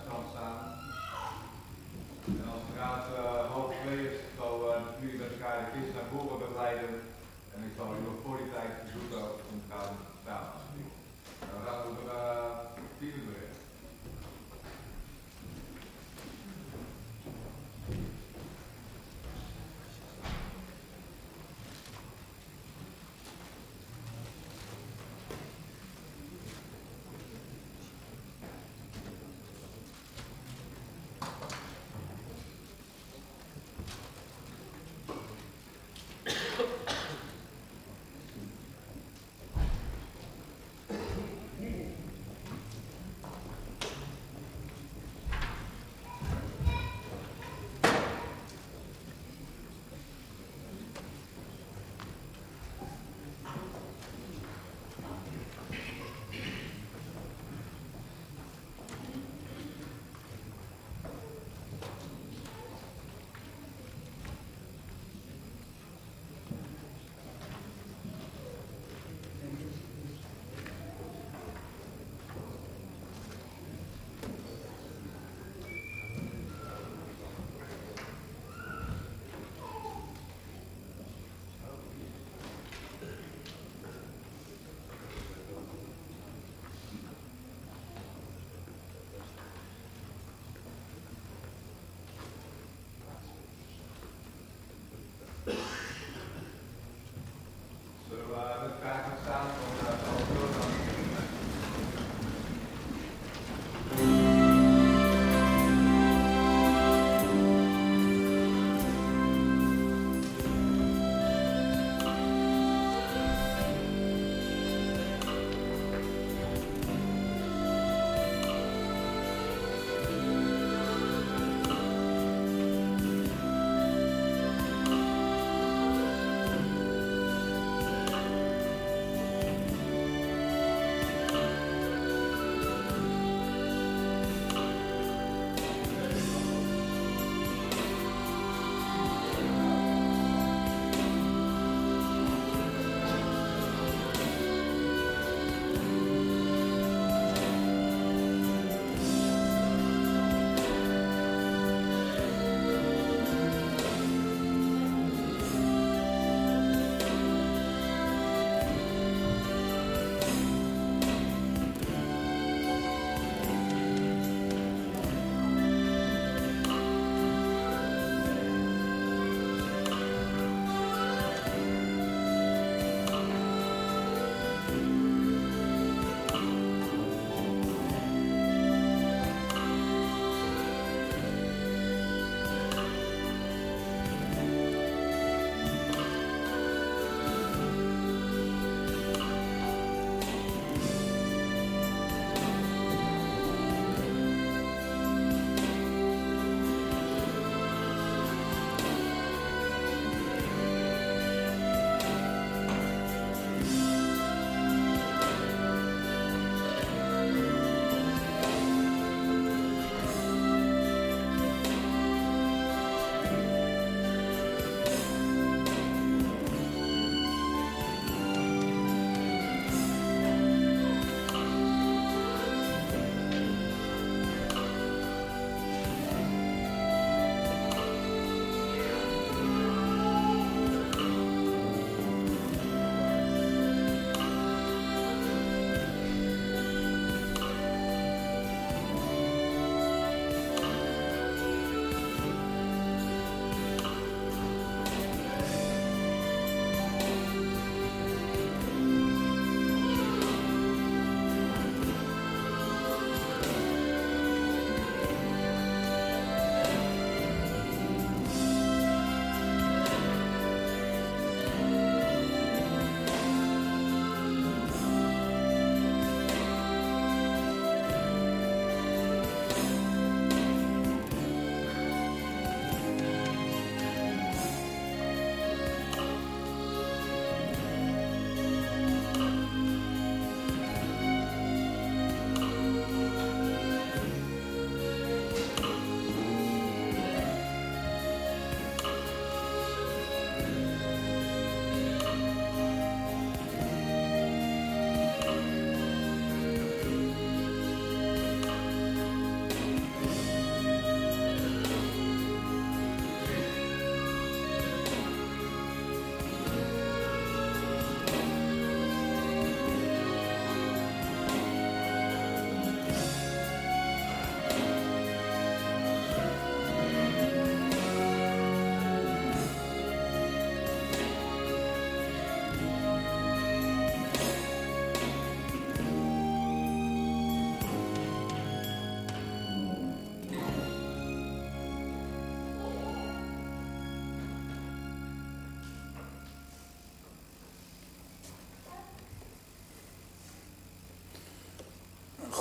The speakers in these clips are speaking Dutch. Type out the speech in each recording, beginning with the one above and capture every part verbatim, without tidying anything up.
strand staan. En als de raad uh, hoog zweeft, zal uh, jullie met elkaar de kist naar voren begeleiden. En ik zal jullie nog voor die tijd verzoeken om te gaan staan. Dan gaan we er uh, vier uur in.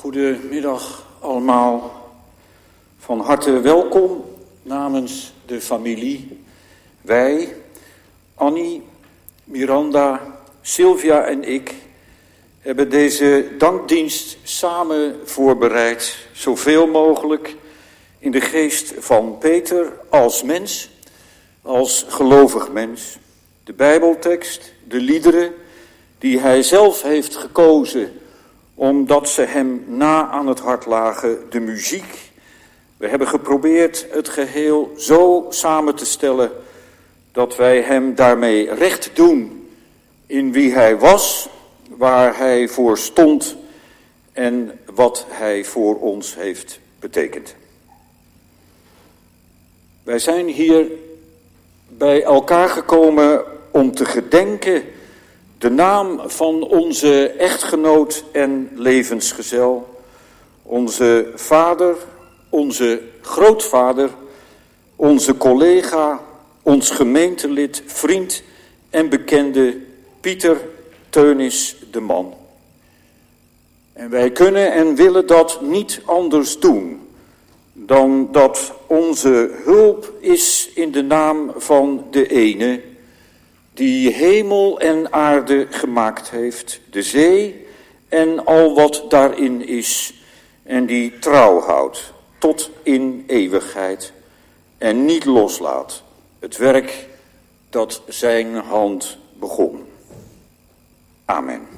Goedemiddag allemaal. Van harte welkom namens de familie. Wij, Annie, Miranda, Sylvia en ik hebben deze dankdienst samen voorbereid, zoveel mogelijk in de geest van Peter als mens, als gelovig mens. De Bijbeltekst, de liederen die hij zelf heeft gekozen omdat ze hem na aan het hart lagen, de muziek. We hebben geprobeerd het geheel zo samen te stellen dat wij hem daarmee recht doen in wie hij was, waar hij voor stond en wat hij voor ons heeft betekend. Wij zijn hier bij elkaar gekomen om te gedenken de naam van onze echtgenoot en levensgezel, onze vader, onze grootvader, onze collega, ons gemeentelid, vriend en bekende Pieter Teunis de Man. En wij kunnen en willen dat niet anders doen dan dat onze hulp is in de naam van de ene die hemel en aarde gemaakt heeft, de zee en al wat daarin is, en die trouw houdt tot in eeuwigheid en niet loslaat het werk dat zijn hand begon. Amen.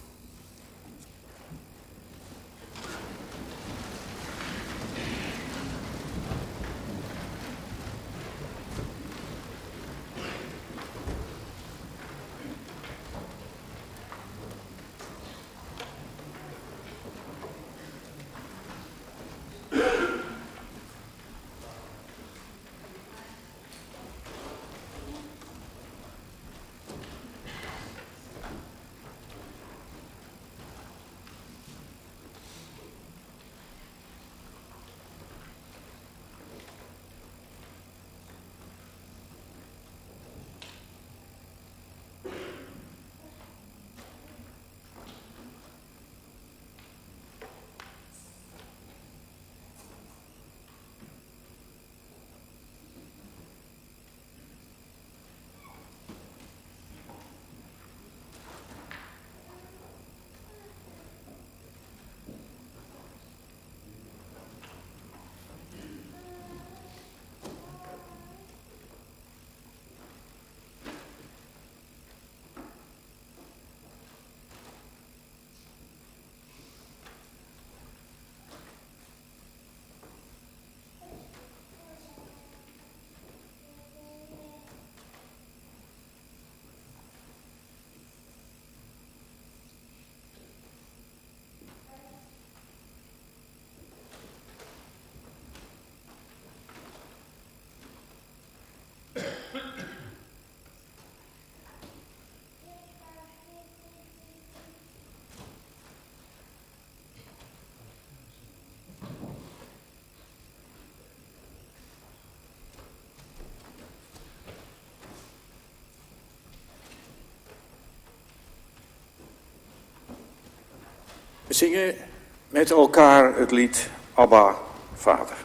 We zingen met elkaar het lied Abba, Vader.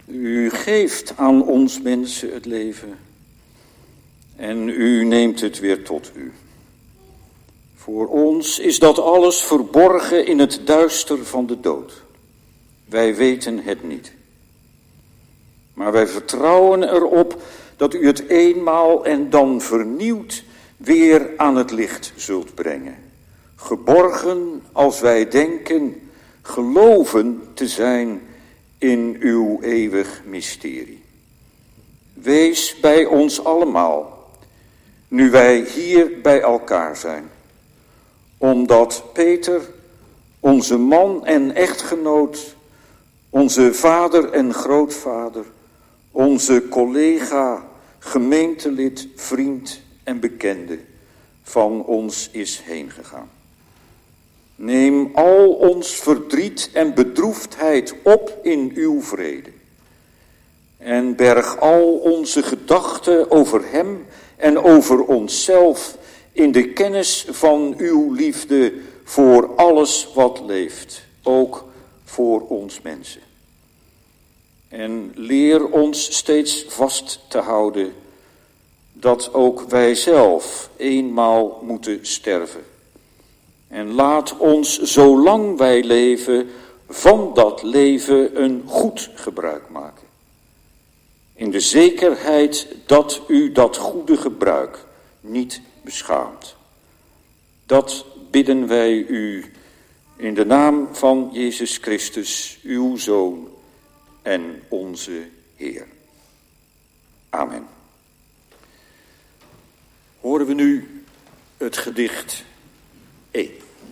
U geeft aan ons mensen het leven en u neemt het weer tot u. Voor ons is dat alles verborgen in het duister van de dood. Wij weten het niet. Maar wij vertrouwen erop dat u het eenmaal en dan vernieuwd weer aan het licht zult brengen. Geborgen als wij denken, geloven te zijn in uw eeuwig mysterie. Wees bij ons allemaal, nu wij hier bij elkaar zijn. Omdat Peter, onze man en echtgenoot, onze vader en grootvader, onze collega, gemeentelid, vriend en bekende van ons is heen gegaan. Neem al ons verdriet en bedroefdheid op in uw vrede. En berg al onze gedachten over hem en over onszelf in de kennis van uw liefde voor alles wat leeft, ook voor ons mensen. En leer ons steeds vast te houden dat ook wij zelf eenmaal moeten sterven. En laat ons, zolang wij leven, van dat leven een goed gebruik maken. In de zekerheid dat u dat goede gebruik niet beschaamt. Dat bidden wij u in de naam van Jezus Christus, uw Zoon en onze Heer. Amen. Horen we nu het gedicht één.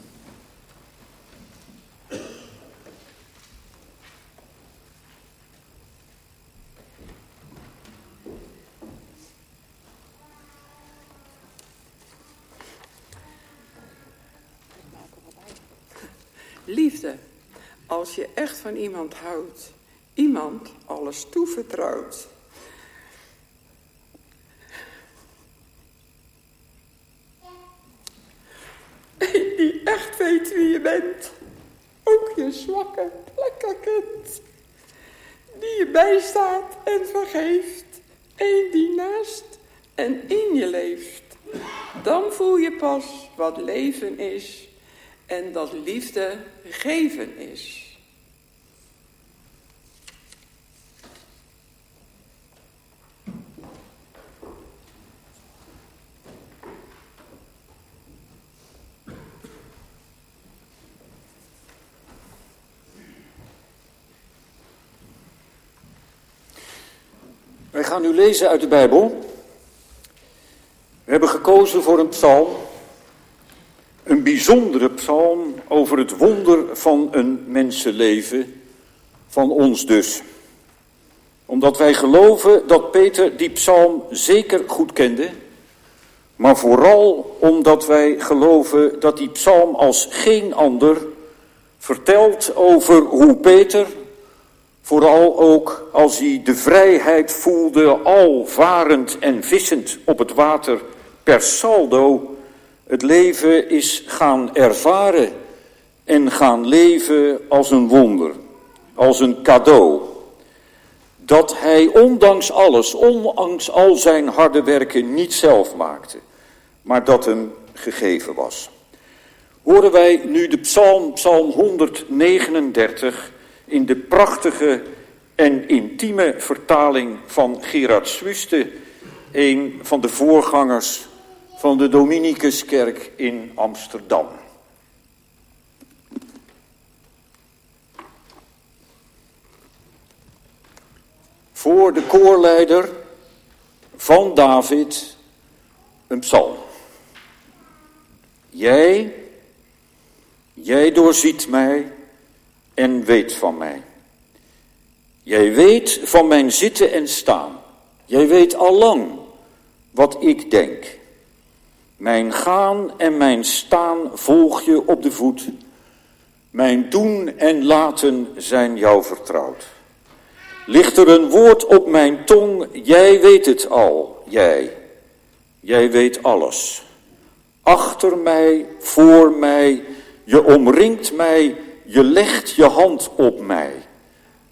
Liefde, als je echt van iemand houdt, iemand alles toevertrouwt. Die echt weet wie je bent, ook je zwakke plekken kent. Die je bijstaat en vergeeft, een die naast en in je leeft. Dan voel je pas wat leven is. En dat liefde geven is. Wij gaan nu lezen uit de Bijbel. We hebben gekozen voor een psalm. Een bijzondere psalm over het wonder van een mensenleven, van ons dus. Omdat wij geloven dat Peter die psalm zeker goed kende, maar vooral omdat wij geloven dat die psalm als geen ander vertelt over hoe Peter, vooral ook als hij de vrijheid voelde, al varend en vissend op het water per saldo, het leven is gaan ervaren en gaan leven als een wonder, als een cadeau. Dat hij ondanks alles, ondanks al zijn harde werken niet zelf maakte, maar dat hem gegeven was. Horen wij nu de psalm, psalm honderdnegenendertig, in de prachtige en intieme vertaling van Gerard Swuste, een van de voorgangers van de Dominicuskerk in Amsterdam. Voor de koorleider van David een psalm. Jij, jij doorziet mij en weet van mij. Jij weet van mijn zitten en staan. Jij weet allang wat ik denk. Mijn gaan en mijn staan volg je op de voet. Mijn doen en laten zijn jou vertrouwd. Ligt er een woord op mijn tong, jij weet het al, jij. Jij weet alles. Achter mij, voor mij, je omringt mij, je legt je hand op mij.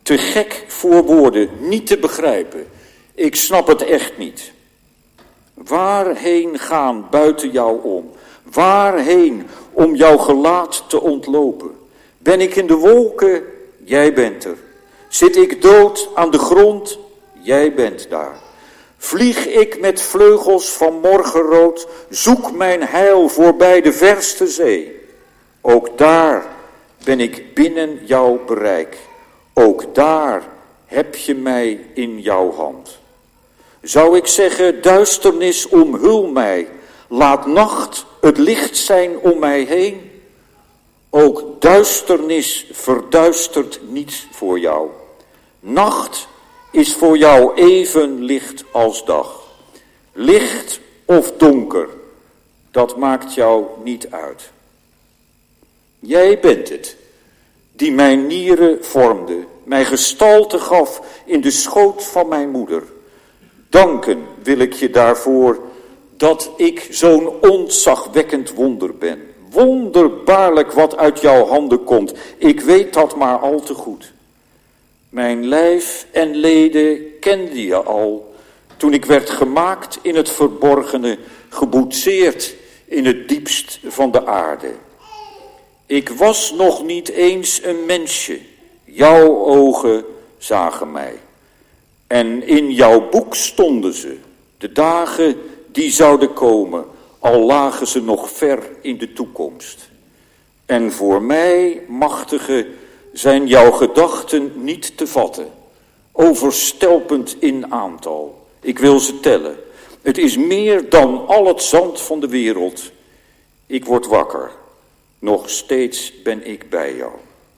Te gek voor woorden, niet te begrijpen. Ik snap het echt niet. Waarheen gaan buiten jou om? Waarheen om jouw gelaat te ontlopen? Ben ik in de wolken? Jij bent er. Zit ik dood aan de grond? Jij bent daar. Vlieg ik met vleugels van morgenrood? Zoek mijn heil voorbij de verste zee. Ook daar ben ik binnen jouw bereik. Ook daar heb je mij in jouw hand. Zou ik zeggen, duisternis omhul mij, laat nacht het licht zijn om mij heen? Ook duisternis verduistert niet voor jou. Nacht is voor jou even licht als dag. Licht of donker, dat maakt jou niet uit. Jij bent het, die mijn nieren vormde, mij gestalte gaf in de schoot van mijn moeder. Danken wil ik je daarvoor dat ik zo'n ontzagwekkend wonder ben. Wonderbaarlijk wat uit jouw handen komt. Ik weet dat maar al te goed. Mijn lijf en leden kende je al, toen ik werd gemaakt in het verborgene, geboetseerd in het diepst van de aarde. Ik was nog niet eens een mensje, jouw ogen zagen mij. En in jouw boek stonden ze, de dagen die zouden komen, al lagen ze nog ver in de toekomst. En voor mij, machtige, zijn jouw gedachten niet te vatten, overstelpend in aantal. Ik wil ze tellen. Het is meer dan al het zand van de wereld. Ik word wakker. Nog steeds ben ik bij jou.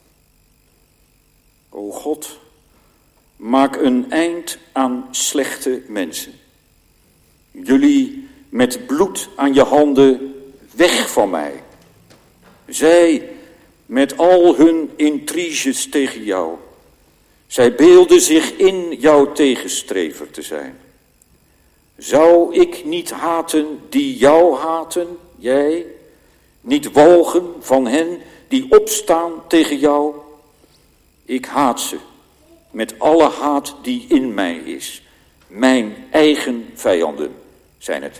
O God, maak een eind aan slechte mensen. Jullie met bloed aan je handen, weg van mij. Zij met al hun intriges tegen jou. Zij beelden zich in jouw tegenstrever te zijn. Zou ik niet haten die jou haten, jij? Niet walgen van hen die opstaan tegen jou? Ik haat ze met alle haat die in mij is. Mijn eigen vijanden zijn het.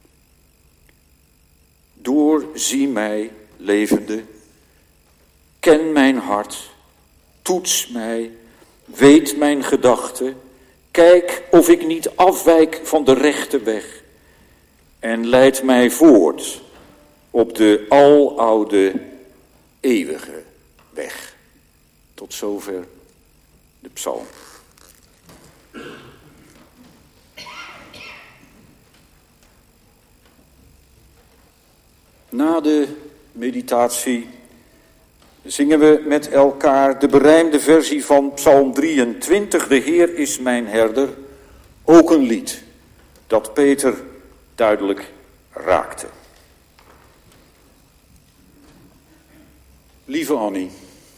Doorzie mij, levende. Ken mijn hart. Toets mij. Weet mijn gedachten. Kijk of ik niet afwijk van de rechte weg. En leid mij voort op de aloude, eeuwige weg. Tot zover de psalm. Na de meditatie zingen we met elkaar de berijmde versie van Psalm drieëntwintig. De Heer is mijn herder. Ook een lied dat Peter duidelijk raakte. Lieve Annie,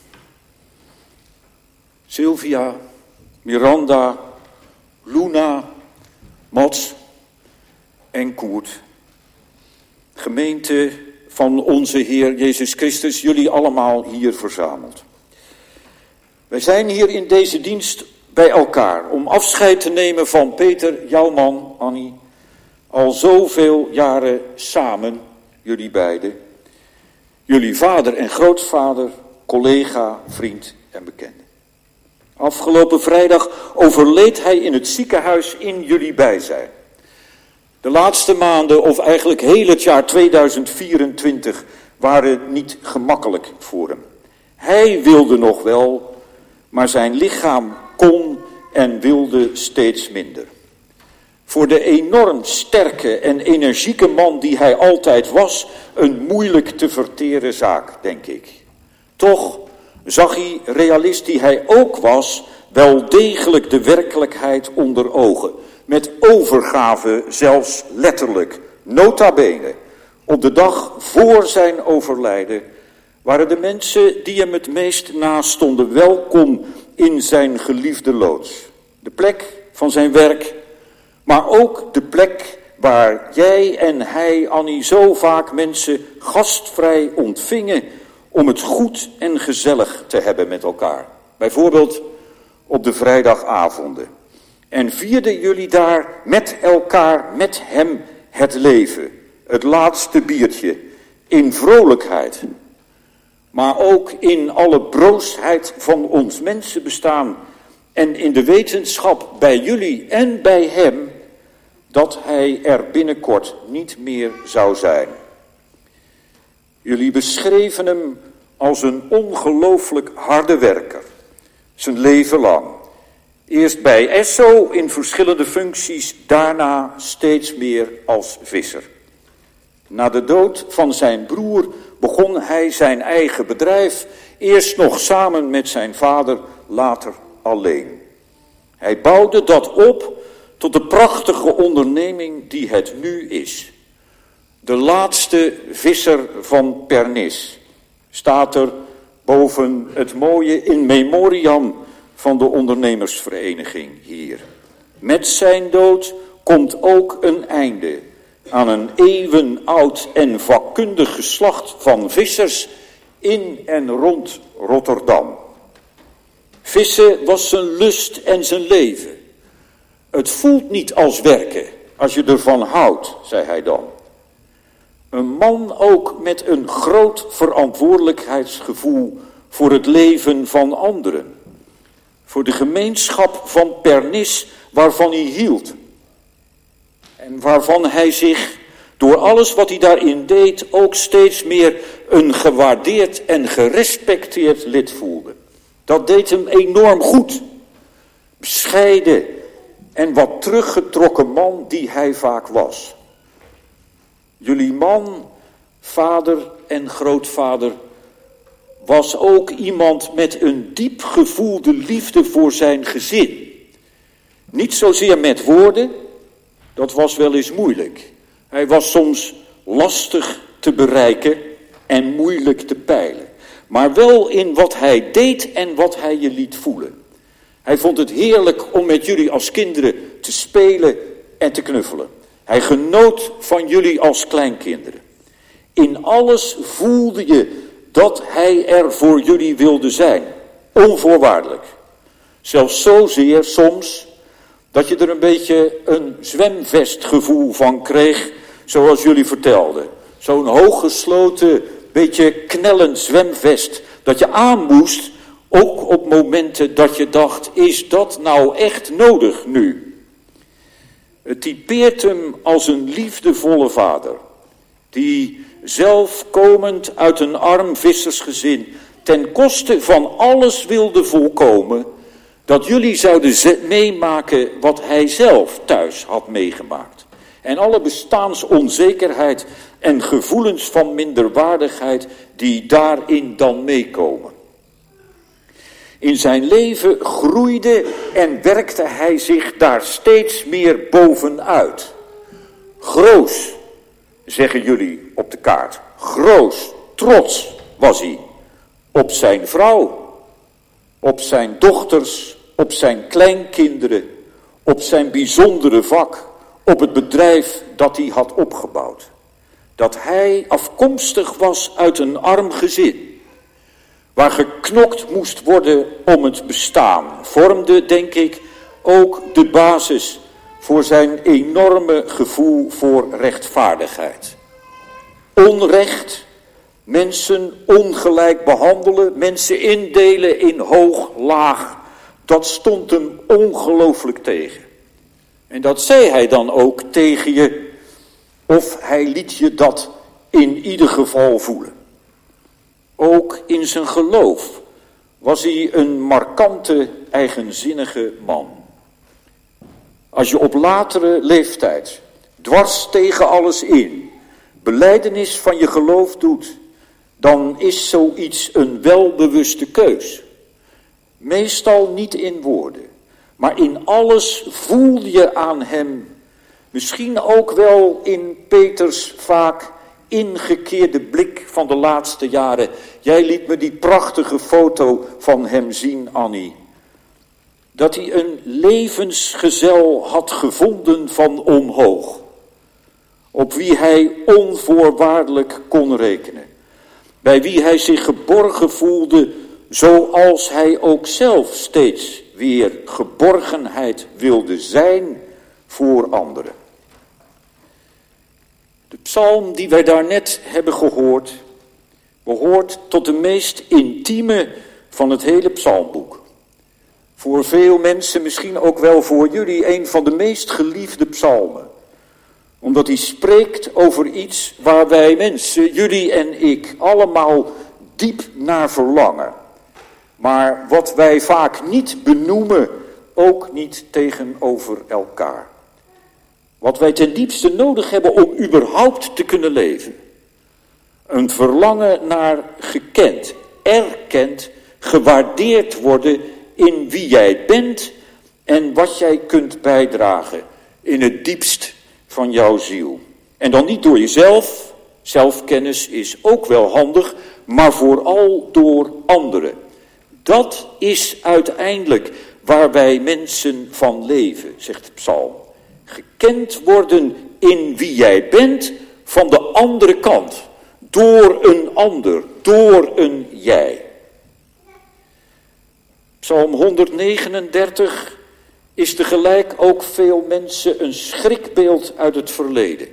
Sylvia, Miranda, Luna, Mats en Koert. Gemeente van onze Heer Jezus Christus, jullie allemaal hier verzameld. Wij zijn hier in deze dienst bij elkaar om afscheid te nemen van Peter, jouw man, Annie. Al zoveel jaren samen, jullie beiden. Jullie vader en grootvader, collega, vriend en bekende. Afgelopen vrijdag overleed hij in het ziekenhuis in jullie bijzijn. De laatste maanden, of eigenlijk heel het jaar tweeduizend vierentwintig, waren niet gemakkelijk voor hem. Hij wilde nog wel, maar zijn lichaam kon en wilde steeds minder. Voor de enorm sterke en energieke man die hij altijd was, een moeilijk te verteren zaak, denk ik. Toch zag hij, realist die hij ook was, wel degelijk de werkelijkheid onder ogen. Met overgave zelfs letterlijk, nota bene. Op de dag voor zijn overlijden waren de mensen die hem het meest nastonden welkom in zijn geliefde loods. De plek van zijn werk, maar ook de plek waar jij en hij, Annie, zo vaak mensen gastvrij ontvingen om het goed en gezellig te hebben met elkaar. Bijvoorbeeld op de vrijdagavonden. En vierden jullie daar met elkaar, met hem, het leven, het laatste biertje, in vrolijkheid. Maar ook in alle broosheid van ons mensenbestaan en in de wetenschap bij jullie en bij hem, dat hij er binnenkort niet meer zou zijn. Jullie beschreven hem als een ongelooflijk harde werker, zijn leven lang. Eerst bij Esso in verschillende functies, daarna steeds meer als visser. Na de dood van zijn broer begon hij zijn eigen bedrijf, eerst nog samen met zijn vader, later alleen. Hij bouwde dat op tot de prachtige onderneming die het nu is. De laatste visser van Pernis, staat er boven het mooie in memoriam van de ondernemersvereniging hier. Met zijn dood komt ook een einde aan een eeuwenoud en vakkundig geslacht van vissers in en rond Rotterdam. Vissen was zijn lust en zijn leven. Het voelt niet als werken, als je ervan houdt, zei hij dan. Een man ook met een groot verantwoordelijkheidsgevoel voor het leven van anderen. Voor de gemeenschap van Pernis waarvan hij hield. En waarvan hij zich door alles wat hij daarin deed ook steeds meer een gewaardeerd en gerespecteerd lid voelde. Dat deed hem enorm goed. Bescheiden en wat teruggetrokken man die hij vaak was. Jullie man, vader en grootvader was ook iemand met een diep gevoelde liefde voor zijn gezin. Niet zozeer met woorden, dat was wel eens moeilijk. Hij was soms lastig te bereiken en moeilijk te peilen. Maar wel in wat hij deed en wat hij je liet voelen. Hij vond het heerlijk om met jullie als kinderen te spelen en te knuffelen. Hij genoot van jullie als kleinkinderen. In alles voelde je dat hij er voor jullie wilde zijn. Onvoorwaardelijk. Zelfs zozeer soms dat je er een beetje een zwemvestgevoel van kreeg, zoals jullie vertelden. Zo'n hooggesloten, beetje knellend zwemvest dat je aan moest, ook op momenten dat je dacht, is dat nou echt nodig nu? Het typeert hem als een liefdevolle vader, die zelf komend uit een arm vissersgezin ten koste van alles wilde voorkomen, dat jullie zouden meemaken wat hij zelf thuis had meegemaakt. En alle bestaansonzekerheid en gevoelens van minderwaardigheid die daarin dan meekomen. In zijn leven groeide en werkte hij zich daar steeds meer bovenuit. Groos, zeggen jullie op de kaart. Groos, trots was hij. Op zijn vrouw, op zijn dochters, op zijn kleinkinderen, op zijn bijzondere vak, op het bedrijf dat hij had opgebouwd. Dat hij afkomstig was uit een arm gezin, waar geknokt moest worden om het bestaan, vormde, denk ik, ook de basis voor zijn enorme gevoel voor rechtvaardigheid. Onrecht, mensen ongelijk behandelen, mensen indelen in hoog, laag, dat stond hem ongelooflijk tegen. En dat zei hij dan ook tegen je, of hij liet je dat in ieder geval voelen. Ook in zijn geloof was hij een markante, eigenzinnige man. Als je op latere leeftijd, dwars tegen alles in, belijdenis van je geloof doet, dan is zoiets een welbewuste keus. Meestal niet in woorden, maar in alles voelde je aan hem, misschien ook wel in Peters vaak ingekeerde blik van de laatste jaren. Jij liet me die prachtige foto van hem zien, Annie. Dat hij een levensgezel had gevonden van omhoog, op wie hij onvoorwaardelijk kon rekenen, bij wie hij zich geborgen voelde, zoals hij ook zelf steeds weer geborgenheid wilde zijn voor anderen. De psalm die wij daarnet hebben gehoord, behoort tot de meest intieme van het hele psalmboek. Voor veel mensen, misschien ook wel voor jullie, een van de meest geliefde psalmen. Omdat hij spreekt over iets waar wij mensen, jullie en ik, allemaal diep naar verlangen. Maar wat wij vaak niet benoemen, ook niet tegenover elkaar. Wat wij ten diepste nodig hebben om überhaupt te kunnen leven. Een verlangen naar gekend, erkend, gewaardeerd worden in wie jij bent en wat jij kunt bijdragen in het diepst van jouw ziel. En dan niet door jezelf, zelfkennis is ook wel handig, maar vooral door anderen. Dat is uiteindelijk waar wij mensen van leven, zegt de psalm. Gekend worden in wie jij bent van de andere kant. Door een ander, door een jij. Psalm honderdnegenendertig is tegelijk ook veel mensen een schrikbeeld uit het verleden.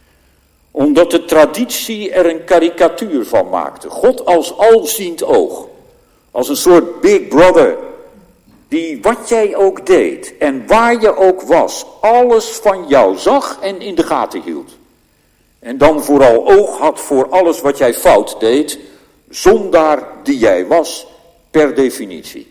Omdat de traditie er een karikatuur van maakte. God als alziend oog. Als een soort big brother. Die wat jij ook deed en waar je ook was, alles van jou zag en in de gaten hield. En dan vooral oog had voor alles wat jij fout deed, zondaar die jij was, per definitie.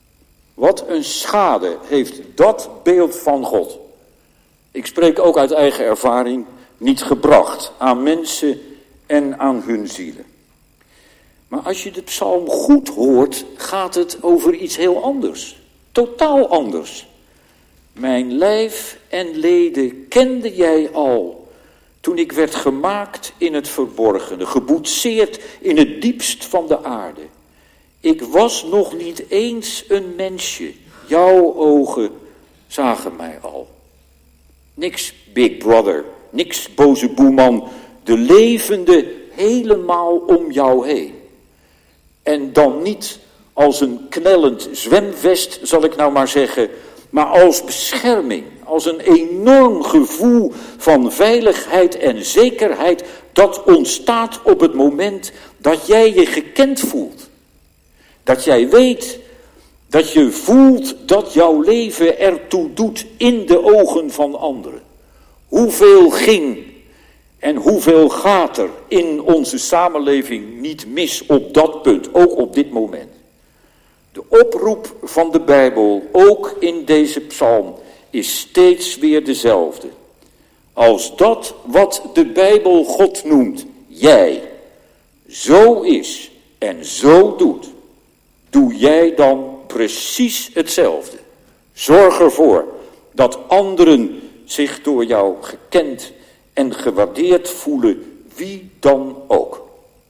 Wat een schade heeft dat beeld van God. Ik spreek ook uit eigen ervaring, niet gebracht aan mensen en aan hun zielen. Maar als je de psalm goed hoort, gaat het over iets heel anders. Totaal anders. Mijn lijf en leden kende jij al, toen ik werd gemaakt in het verborgene, geboetseerd in het diepst van de aarde. Ik was nog niet eens een mensje, jouw ogen zagen mij al. Niks big brother, niks boze boeman, de levende helemaal om jou heen. En dan niet als een knellend zwemvest, zal ik nou maar zeggen, maar als bescherming, als een enorm gevoel van veiligheid en zekerheid dat ontstaat op het moment dat jij je gekend voelt. Dat jij weet, dat je voelt dat jouw leven ertoe doet in de ogen van anderen. Hoeveel ging en hoeveel gaat er in onze samenleving niet mis op dat punt, ook op dit moment. De oproep van de Bijbel, ook in deze psalm, is steeds weer dezelfde. Als dat wat de Bijbel God noemt, jij, zo is en zo doet, doe jij dan precies hetzelfde. Zorg ervoor dat anderen zich door jou gekend en gewaardeerd voelen, wie dan ook.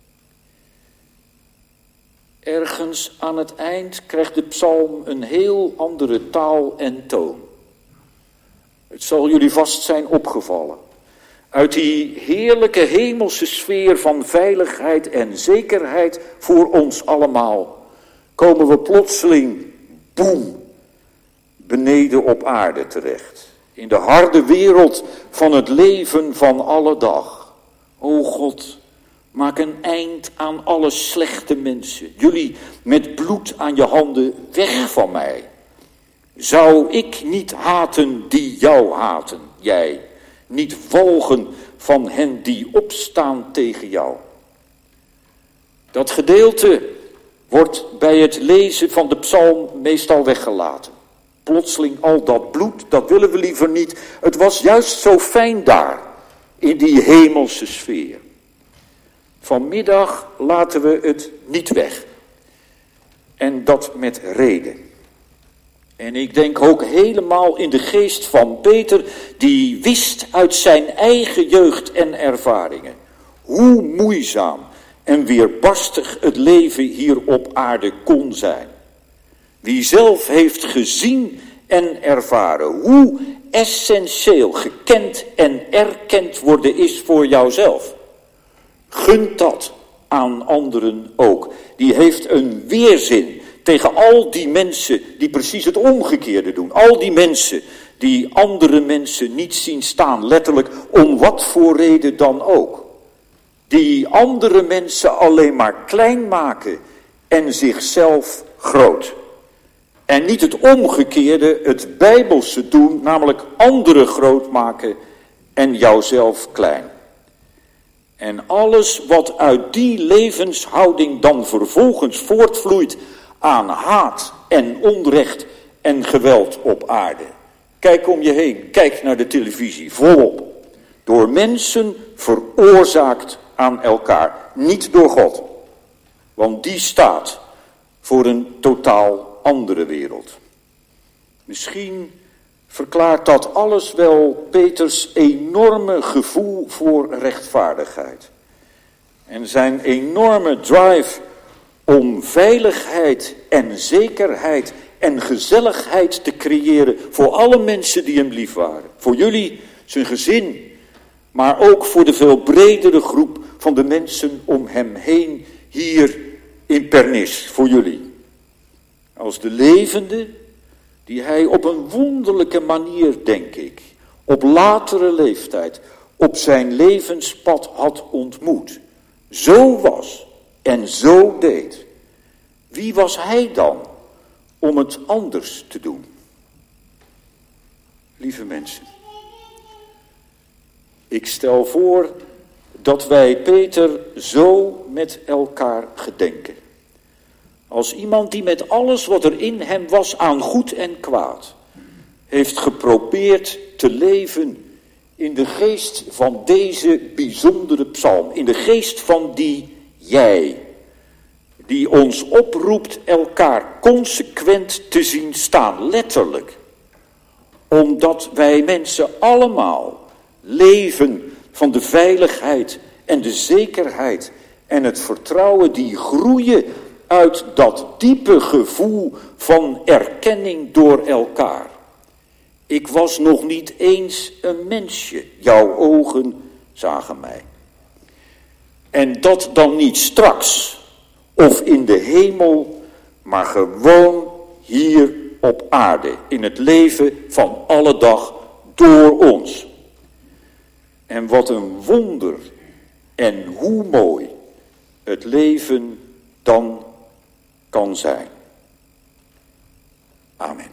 Ergens aan het eind krijgt de psalm een heel andere taal en toon. Het zal jullie vast zijn opgevallen. Uit die heerlijke hemelse sfeer van veiligheid en zekerheid voor ons allemaal komen we plotseling, boem, beneden op aarde terecht. In de harde wereld van het leven van alle dag. O God, maak een eind aan alle slechte mensen. Jullie met bloed aan je handen, weg van mij. Zou ik niet haten die jou haten, jij? Niet walgen van hen die opstaan tegen jou? Dat gedeelte wordt bij het lezen van de psalm meestal weggelaten. Plotseling al dat bloed, dat willen we liever niet. Het was juist zo fijn daar, in die hemelse sfeer. Vanmiddag laten we het niet weg. En dat met reden. En ik denk ook helemaal in de geest van Peter, die wist uit zijn eigen jeugd en ervaringen hoe moeizaam en weerbarstig het leven hier op aarde kon zijn. Wie zelf heeft gezien en ervaren hoe essentieel gekend en erkend worden is voor jouzelf. Gunt dat aan anderen ook. Die heeft een weerzin tegen al die mensen die precies het omgekeerde doen. Al die mensen die andere mensen niet zien staan, letterlijk om wat voor reden dan ook. Die andere mensen alleen maar klein maken en zichzelf groot. En niet het omgekeerde, het Bijbelse doen, namelijk anderen groot maken en jouzelf klein. En alles wat uit die levenshouding dan vervolgens voortvloeit aan haat en onrecht en geweld op aarde. Kijk om je heen, kijk naar de televisie, volop. Door mensen veroorzaakt aan elkaar, niet door God. Want die staat voor een totaal andere wereld. Misschien verklaart dat alles wel Peters enorme gevoel voor rechtvaardigheid. En zijn enorme drive om veiligheid en zekerheid en gezelligheid te creëren voor alle mensen die hem lief waren. Voor jullie, zijn gezin, maar ook voor de veel bredere groep van de mensen om hem heen hier in Pernis, voor jullie. Als de levende die hij op een wonderlijke manier, denk ik, op latere leeftijd op zijn levenspad had ontmoet. Zo was en zo deed. Wie was hij dan om het anders te doen? Lieve mensen, ik stel voor dat wij Peter zo met elkaar gedenken. Als iemand die met alles wat er in hem was aan goed en kwaad heeft geprobeerd te leven in de geest van deze bijzondere psalm. In de geest van die jij, die ons oproept elkaar consequent te zien staan, letterlijk. Omdat wij mensen allemaal leven van de veiligheid en de zekerheid en het vertrouwen die groeien uit dat diepe gevoel van erkenning door elkaar. Ik was nog niet eens een mensje, jouw ogen zagen mij. En dat dan niet straks of in de hemel, maar gewoon hier op aarde, in het leven van alle dag door ons. En wat een wonder en hoe mooi het leven dan kan zijn. Amen.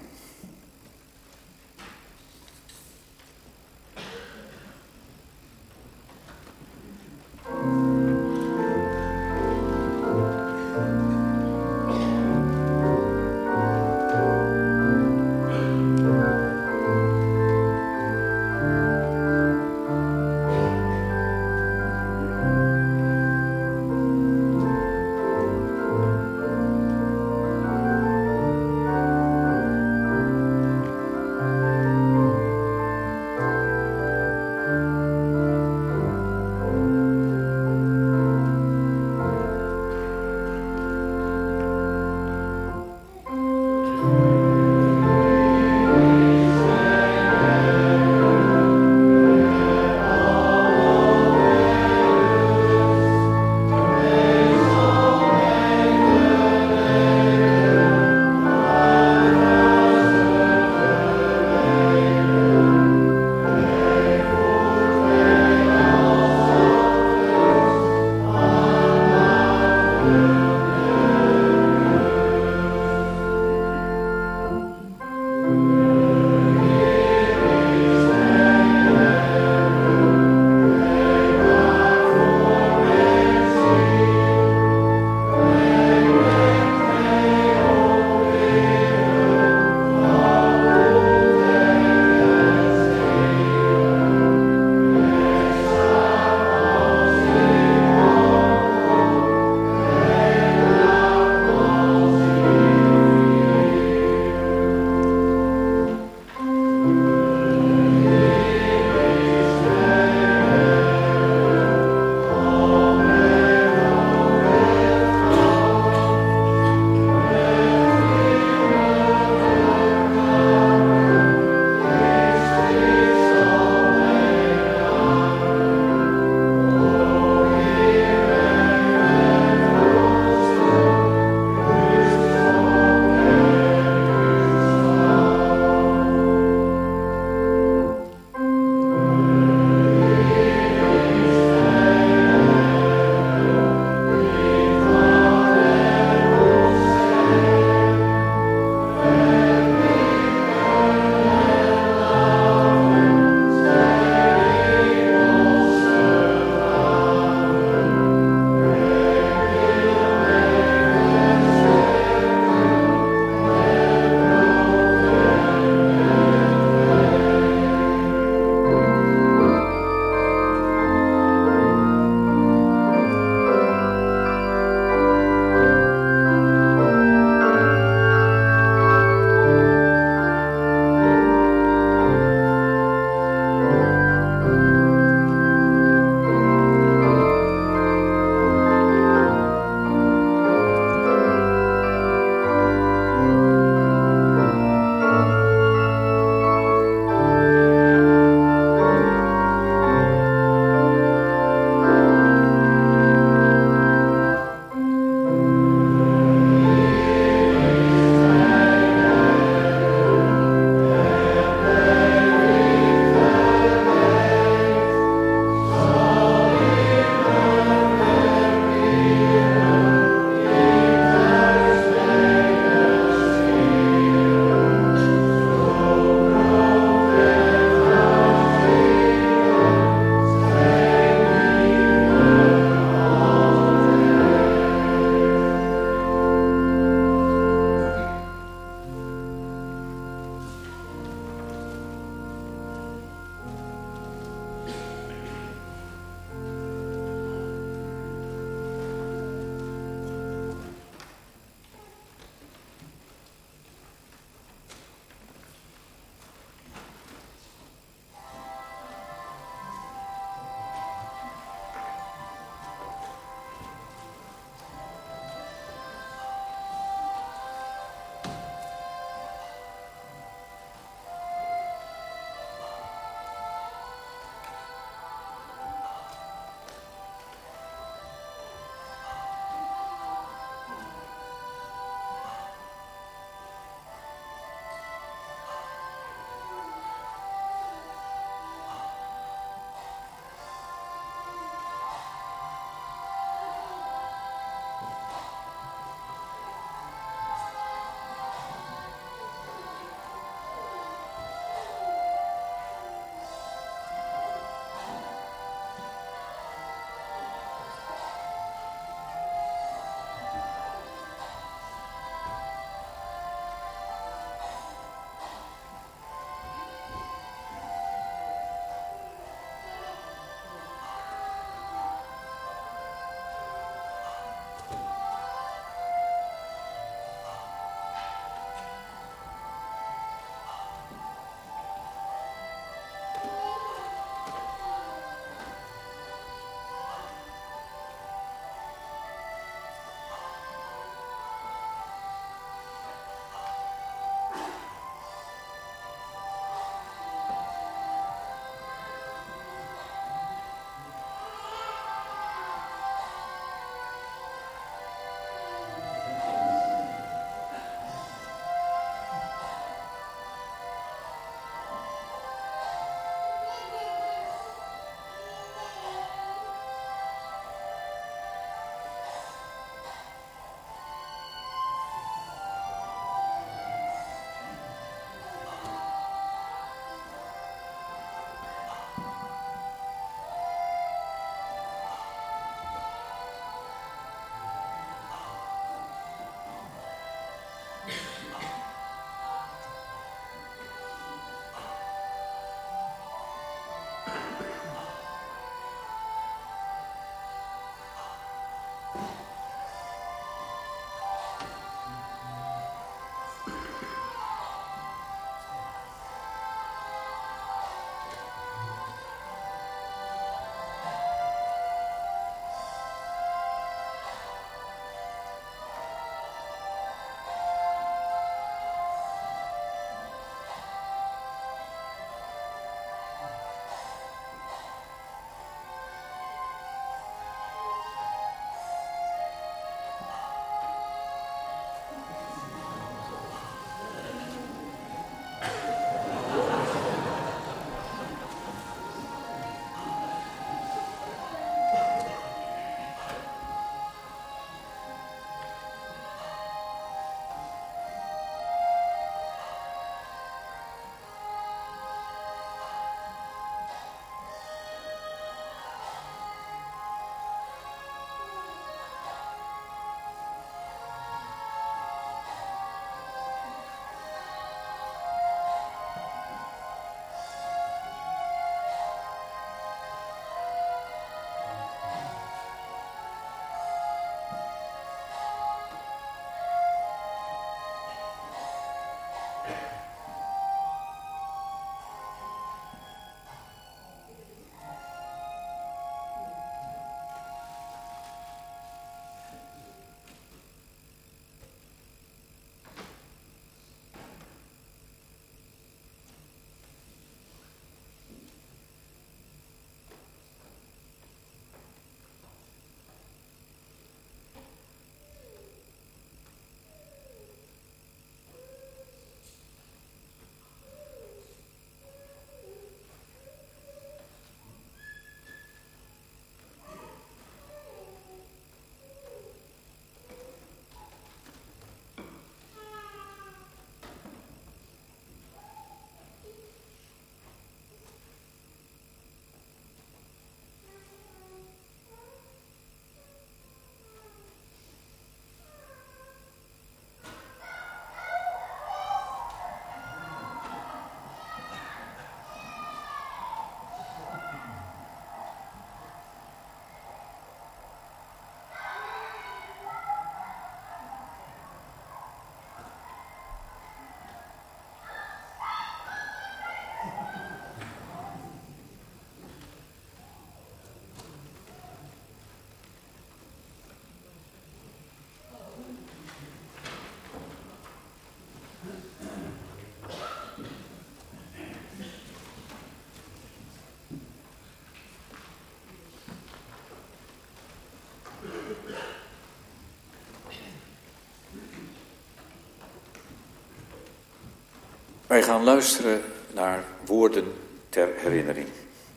Wij gaan luisteren naar woorden ter herinnering.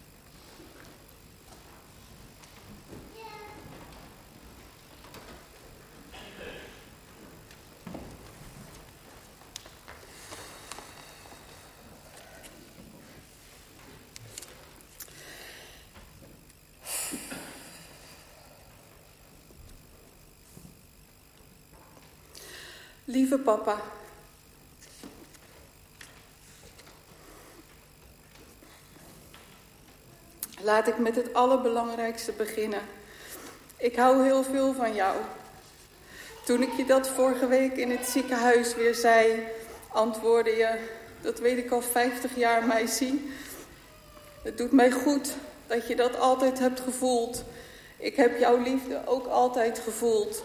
Lieve papa, laat ik met het allerbelangrijkste beginnen. Ik hou heel veel van jou. Toen ik je dat vorige week in het ziekenhuis weer zei, antwoordde je, dat weet ik al vijftig jaar mij zie. Het doet mij goed dat je dat altijd hebt gevoeld. Ik heb jouw liefde ook altijd gevoeld.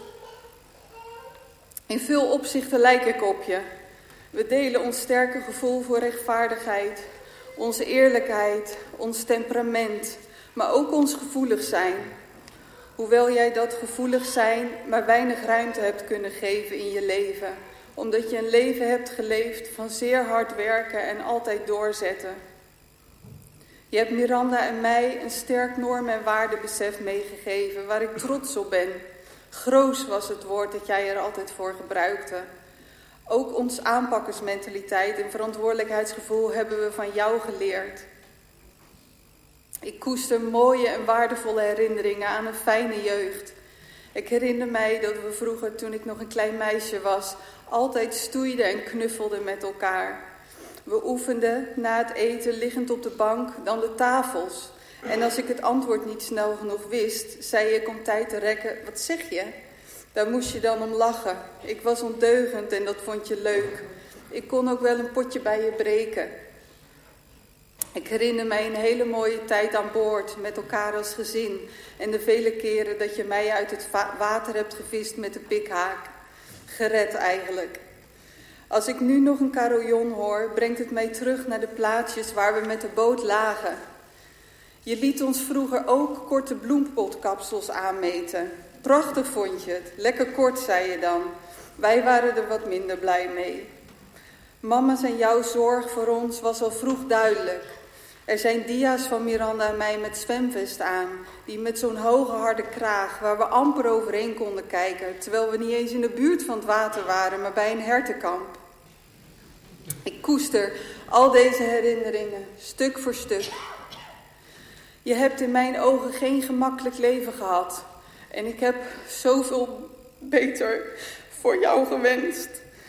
In veel opzichten lijk ik op je. We delen ons sterke gevoel voor rechtvaardigheid, onze eerlijkheid, ons temperament, maar ook ons gevoelig zijn. Hoewel jij dat gevoelig zijn maar weinig ruimte hebt kunnen geven in je leven, omdat je een leven hebt geleefd van zeer hard werken en altijd doorzetten. Je hebt Miranda en mij een sterk norm- en waardebesef meegegeven waar ik trots op ben. Groos was het woord dat jij er altijd voor gebruikte. Ook ons aanpakkersmentaliteit en verantwoordelijkheidsgevoel hebben we van jou geleerd. Ik koester mooie en waardevolle herinneringen aan een fijne jeugd. Ik herinner mij dat we vroeger, toen ik nog een klein meisje was, altijd stoeiden en knuffelden met elkaar. We oefenden na het eten liggend op de bank dan de tafels. En als ik het antwoord niet snel genoeg wist, zei ik om tijd te rekken, wat zeg je? Daar moest je dan om lachen. Ik was ondeugend en dat vond je leuk. Ik kon ook wel een potje bij je breken. Ik herinner mij een hele mooie tijd aan boord, met elkaar als gezin. En de vele keren dat je mij uit het water hebt gevist met de pikhaak. Gered eigenlijk. Als ik nu nog een carillon hoor, brengt het mij terug naar de plaatsjes waar we met de boot lagen. Je liet ons vroeger ook korte bloempotkapsels aanmeten. Prachtig vond je het. Lekker kort, zei je dan. Wij waren er wat minder blij mee. Mama's en jouw zorg voor ons was al vroeg duidelijk. Er zijn dia's van Miranda en mij met zwemvest aan. Die met zo'n hoge harde kraag, waar we amper overheen konden kijken. Terwijl we niet eens in de buurt van het water waren, maar bij een hertenkamp. Ik koester al deze herinneringen, stuk voor stuk. Je hebt in mijn ogen geen gemakkelijk leven gehad. En ik heb zoveel beter voor jou gewenst.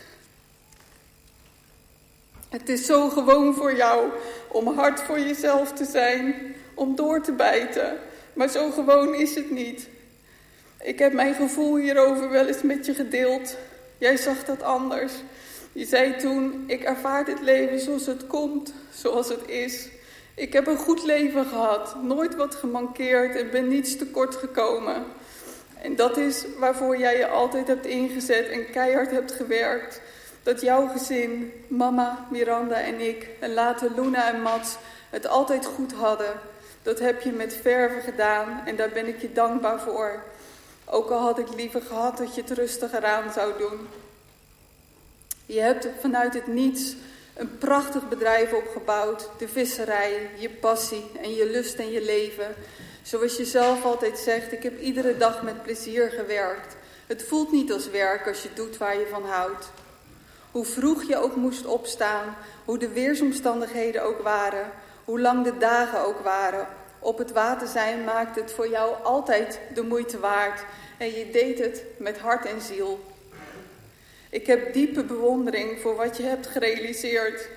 Het is zo gewoon voor jou om hard voor jezelf te zijn, om door te bijten. Maar zo gewoon is het niet. Ik heb mijn gevoel hierover wel eens met je gedeeld. Jij zag dat anders. Je zei toen, ik ervaar dit leven zoals het komt, zoals het is. Ik heb een goed leven gehad, nooit wat gemankeerd en ben niets tekort gekomen. En dat is waarvoor jij je altijd hebt ingezet en keihard hebt gewerkt. Dat jouw gezin, mama, Miranda en ik, en later Luna en Mats, het altijd goed hadden. Dat heb je met verve gedaan en daar ben ik je dankbaar voor. Ook al had ik liever gehad dat je het rustiger aan zou doen. Je hebt vanuit het niets een prachtig bedrijf opgebouwd. De visserij, je passie en je lust en je leven. Zoals je zelf altijd zegt, ik heb iedere dag met plezier gewerkt. Het voelt niet als werk als je doet waar je van houdt. Hoe vroeg je ook moest opstaan, hoe de weersomstandigheden ook waren, hoe lang de dagen ook waren. Op het water zijn maakte het voor jou altijd de moeite waard. En je deed het met hart en ziel. Ik heb diepe bewondering voor wat je hebt gerealiseerd.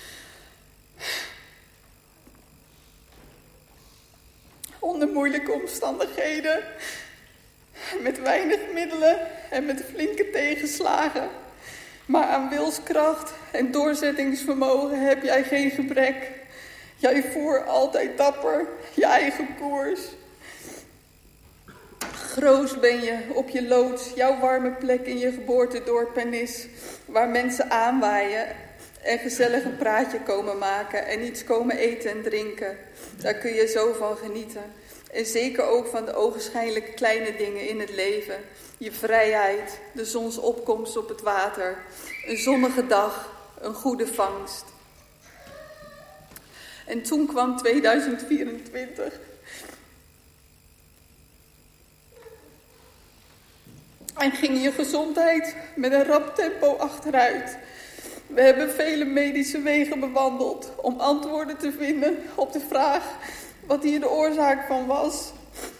Onder moeilijke omstandigheden, met weinig middelen en met flinke tegenslagen. Maar aan wilskracht en doorzettingsvermogen heb jij geen gebrek. Jij voer altijd dapper je eigen koers. Groos ben je op je loods, jouw warme plek in je geboortedorp en is, waar mensen aanwaaien en gezellig een praatje komen maken en iets komen eten en drinken. Daar kun je zo van genieten. En zeker ook van de ogenschijnlijk kleine dingen in het leven. Je vrijheid, de zonsopkomst op het water, een zonnige dag, een goede vangst. En toen kwam tweeduizend vierentwintig. En ging je gezondheid met een rap tempo achteruit. We hebben vele medische wegen bewandeld om antwoorden te vinden op de vraag wat hier de oorzaak van was.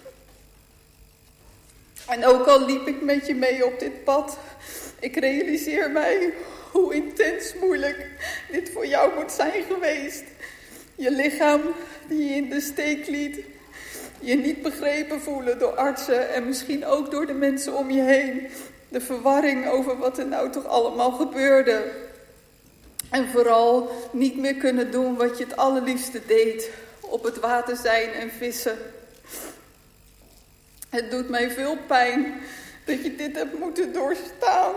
En ook al liep ik met je mee op dit pad, ik realiseer mij hoe intens moeilijk dit voor jou moet zijn geweest. Je lichaam die je in de steek liet, je niet begrepen voelen door artsen en misschien ook door de mensen om je heen. De verwarring over wat er nou toch allemaal gebeurde. En vooral niet meer kunnen doen wat je het allerliefste deed, op het water zijn en vissen. Het doet mij veel pijn dat je dit hebt moeten doorstaan.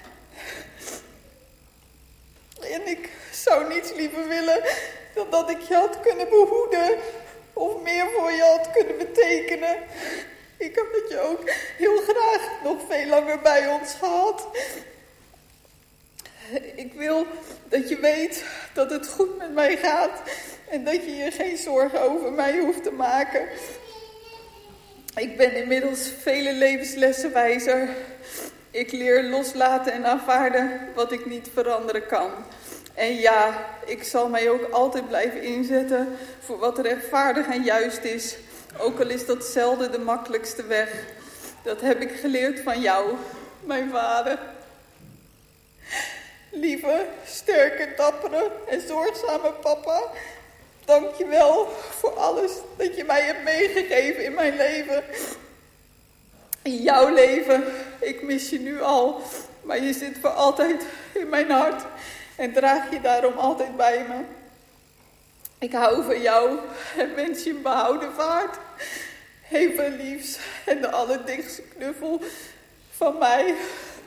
En ik zou niets liever willen dan dat ik je had kunnen behoeden of meer voor je had kunnen betekenen. Ik had het je ook heel graag nog veel langer bij ons gehad. Ik wil dat je weet dat het goed met mij gaat en dat je je geen zorgen over mij hoeft te maken. Ik ben inmiddels vele levenslessen wijzer. Ik leer loslaten en aanvaarden wat ik niet veranderen kan. En ja, ik zal mij ook altijd blijven inzetten voor wat rechtvaardig en juist is. Ook al is dat zelden de makkelijkste weg. Dat heb ik geleerd van jou, mijn vader. Lieve, sterke, dappere en zorgzame papa, dank je wel voor alles dat je mij hebt meegegeven in mijn leven. In jouw leven, ik mis je nu al, maar je zit voor altijd in mijn hart en draag je daarom altijd bij me. Ik hou van jou en wens je een behouden vaart. Heel veel liefs en de allerdichtste knuffel van mij.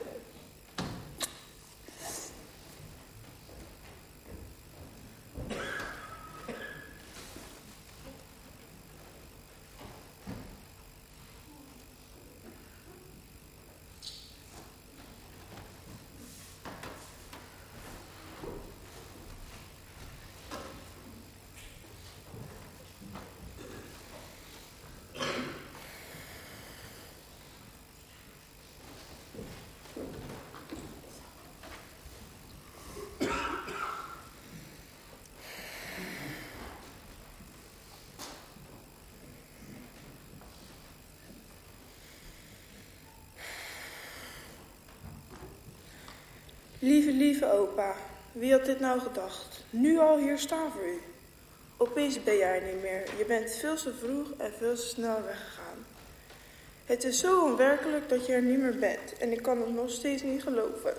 Lieve, lieve opa, wie had dit nou gedacht? Nu al hier staan voor u. Opeens ben jij er niet meer. Je bent veel te vroeg en veel te snel weggegaan. Het is zo onwerkelijk dat je er niet meer bent en ik kan het nog steeds niet geloven.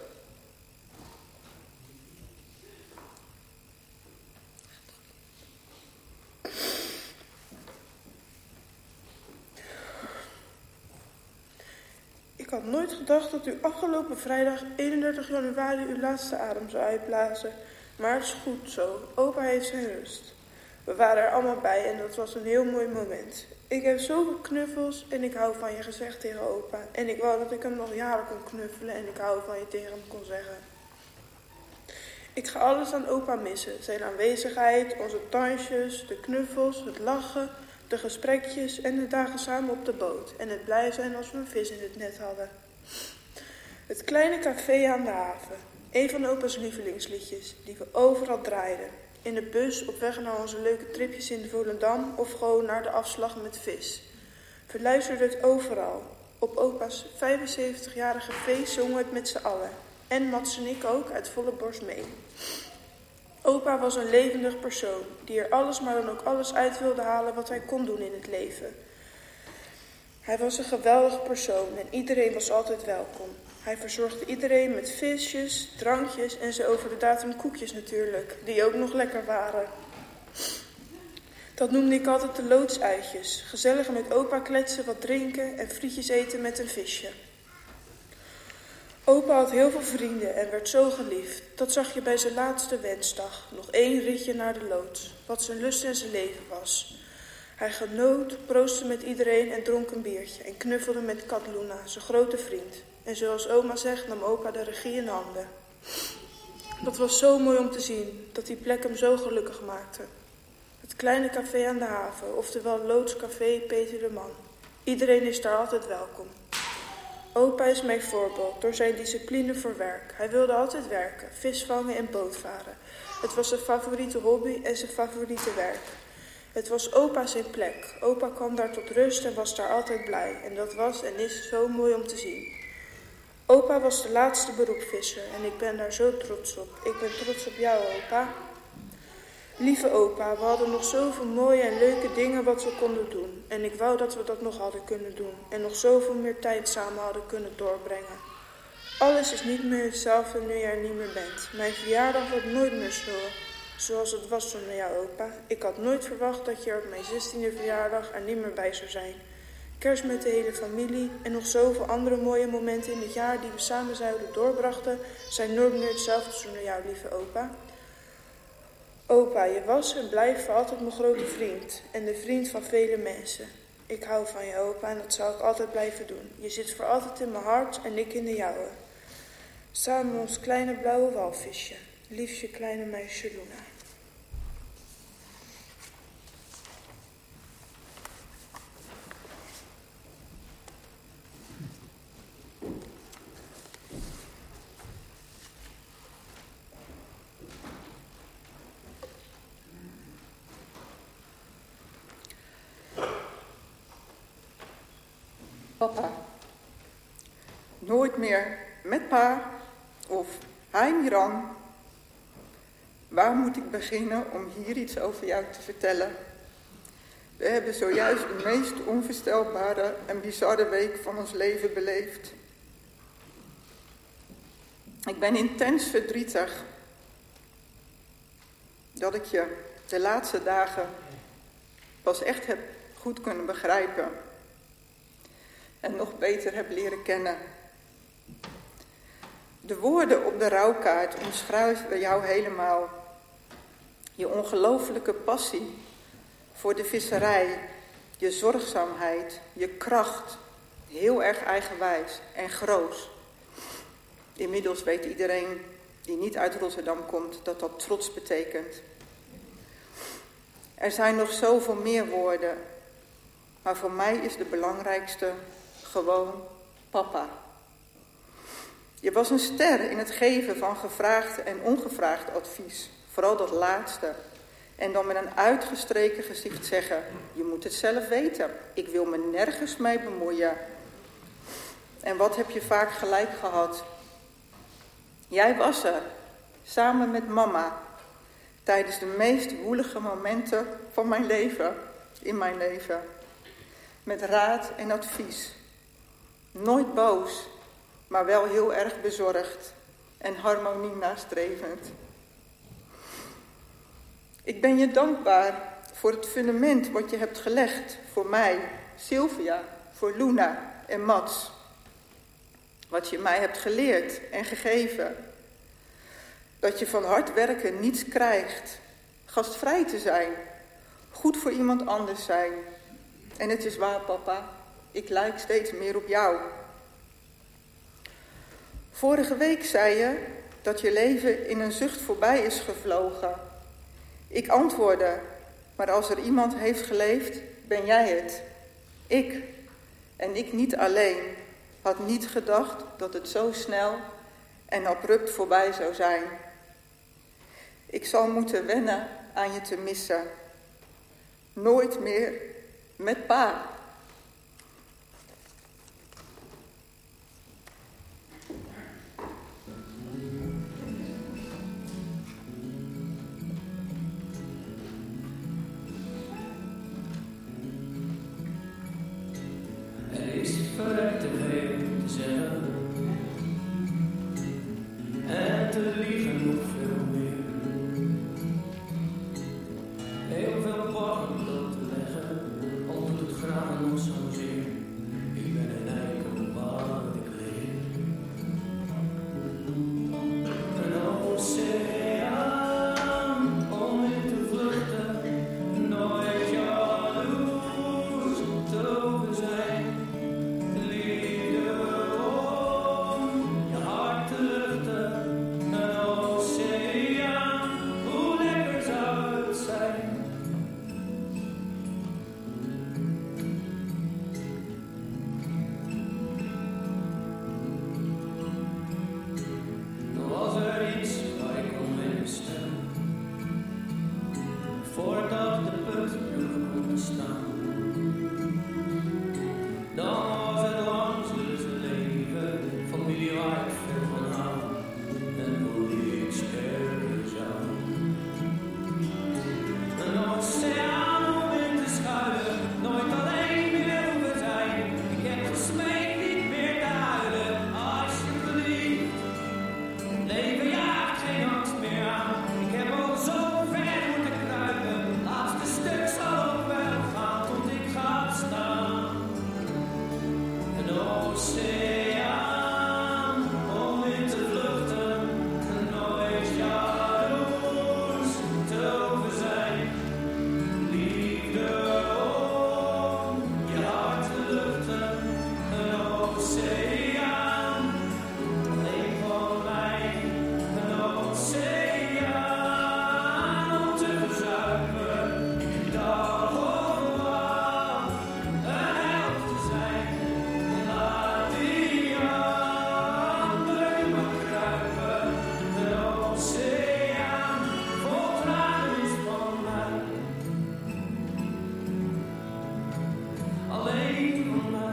Ik had nooit gedacht dat u afgelopen vrijdag eenendertig januari uw laatste adem zou uitblazen. Maar het is goed zo. Opa heeft zijn rust. We waren er allemaal bij en dat was een heel mooi moment. Ik heb zoveel knuffels en ik hou van je gezegd tegen opa. En ik wou dat ik hem nog jaren kon knuffelen en ik hou van je tegen hem kon zeggen. Ik ga alles aan opa missen. Zijn aanwezigheid, onze dansjes, de knuffels, het lachen, de gesprekjes en de dagen samen op de boot. En het blij zijn als we een vis in het net hadden. Het kleine café aan de haven. Een van opa's lievelingsliedjes die we overal draaiden. In de bus op weg naar onze leuke tripjes in de Volendam of gewoon naar de afslag met vis. We luisterden het overal. Op opa's vijfenzeventigjarige feest zongen we het met z'n allen. En Mats en ik ook uit volle borst mee. Opa was een levendig persoon, die er alles maar dan ook alles uit wilde halen wat hij kon doen in het leven. Hij was een geweldige persoon en iedereen was altijd welkom. Hij verzorgde iedereen met visjes, drankjes en ze over de datum koekjes natuurlijk, die ook nog lekker waren. Dat noemde ik altijd de loodsuitjes. Gezellig met opa kletsen, wat drinken en frietjes eten met een visje. Opa had heel veel vrienden en werd zo geliefd. Dat zag je bij zijn laatste wensdag. Nog één ritje naar de loods. Wat zijn lust en zijn leven was. Hij genoot, proostte met iedereen en dronk een biertje. En knuffelde met kat Luna, zijn grote vriend. En zoals oma zegt, nam opa de regie in handen. Dat was zo mooi om te zien, dat die plek hem zo gelukkig maakte. Het kleine café aan de haven, oftewel Loodscafé Peter de Man. Iedereen is daar altijd welkom. Opa is mijn voorbeeld door zijn discipline voor werk. Hij wilde altijd werken, vis vangen en bootvaren. Het was zijn favoriete hobby en zijn favoriete werk. Het was opa zijn plek. Opa kwam daar tot rust en was daar altijd blij. En dat was en is zo mooi om te zien. Opa was de laatste beroepsvisser en ik ben daar zo trots op. Ik ben trots op jou, opa. Lieve opa, we hadden nog zoveel mooie en leuke dingen wat we konden doen. En ik wou dat we dat nog hadden kunnen doen. En nog zoveel meer tijd samen hadden kunnen doorbrengen. Alles is niet meer hetzelfde nu je er niet meer bent. Mijn verjaardag wordt nooit meer zo, zoals het was zonder jou, opa. Ik had nooit verwacht dat je er op mijn zestiende verjaardag er niet meer bij zou zijn. Kerst met de hele familie en nog zoveel andere mooie momenten in het jaar die we samen zouden doorbrachten, zijn nooit meer hetzelfde zonder jou, lieve opa. Opa, je was en blijft voor altijd mijn grote vriend en de vriend van vele mensen. Ik hou van je, opa, en dat zal ik altijd blijven doen. Je zit voor altijd in mijn hart en ik in de jouwe. Samen ons kleine blauwe walvisje, liefje kleine meisje Luna. Papa, nooit meer met pa of hi Miran. Waar moet ik beginnen om hier iets over jou te vertellen? We hebben zojuist de meest onvoorstelbare en bizarre week van ons leven beleefd. Ik ben intens verdrietig dat ik je de laatste dagen pas echt heb goed kunnen begrijpen. En nog beter heb leren kennen. De woorden op de rouwkaart omschrijven jou helemaal. Je ongelooflijke passie voor de visserij, je zorgzaamheid, je kracht, heel erg eigenwijs en groot. Inmiddels weet iedereen die niet uit Rotterdam komt dat dat trots betekent. Er zijn nog zoveel meer woorden, maar voor mij is de belangrijkste gewoon papa. Je was een ster in het geven van gevraagd en ongevraagd advies. Vooral dat laatste. En dan met een uitgestreken gezicht zeggen, je moet het zelf weten. Ik wil me nergens mee bemoeien. En wat heb je vaak gelijk gehad? Jij was er, samen met mama, tijdens de meest woelige momenten van mijn leven, in mijn leven. Met raad en advies. Nooit boos, maar wel heel erg bezorgd en harmonie nastrevend. Ik ben je dankbaar voor het fundament wat je hebt gelegd voor mij, Sylvia, voor Luna en Mats. Wat je mij hebt geleerd en gegeven. Dat je van hard werken niets krijgt, gastvrij te zijn, goed voor iemand anders zijn. En het is waar, papa, ik lijk steeds meer op jou. Vorige week zei je dat je leven in een zucht voorbij is gevlogen. Ik antwoordde, maar als er iemand heeft geleefd, ben jij het. Ik, en ik niet alleen, had niet gedacht dat het zo snel en abrupt voorbij zou zijn. Ik zal moeten wennen aan je te missen. Nooit meer met pa. Er is verrekt te veel te zeggen en te liegen nog veel meer. Heel veel borgen bloot te leggen, al doet het graag nog zozeer. Ik ben een eikel wat ik leer. Een oceaan om in te vluchten, nooit jaloers te over zijn. Liefde voordat de put terug kon te staan. Dan was het langzaam leven, familie waar ik veel van hou, en hoe ik sterven zou. Een oceaan om in te schuilen, nooit alleen meer hoeven zijn. Ik heb gesmeekt niet meer te huilen, alsjeblieft. Leven jaagt geen angst meer aan, ik heb al zo ver moeten kruipen. Laatste stuk zal ook wel gaan tot ik ga staan. Een oceaan om in te vluchten, nooit jaloers te over zijn. Liefde om je hart te luchten, een oceaan, alleen van mij. Een oceaan om te verzuipen, dag of nacht, een held te zijn. Laat die ander maar kruipen, een oceaan vol tranen is van mij. Alleen van mij.